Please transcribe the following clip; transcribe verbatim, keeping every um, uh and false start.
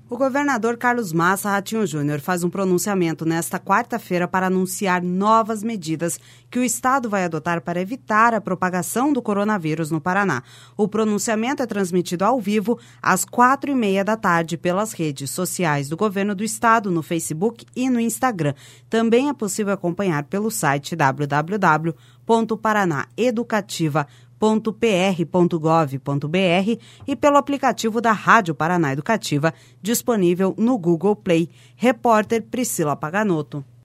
O governador Carlos Massa Ratinho Júnior faz um pronunciamento nesta quarta-feira para anunciar novas medidas que o Estado vai adotar para evitar a propagação do coronavírus no Paraná. O pronunciamento é transmitido ao vivo às quatro e meia da tarde pelas redes sociais do Governo do Estado, no Facebook e no Instagram. Também é possível acompanhar pelo site w w w ponto paranaeducativa ponto p r ponto gov ponto b r e pelo aplicativo da Rádio Paraná Educativa, disponível no Google Play. Repórter Priscila Paganotto.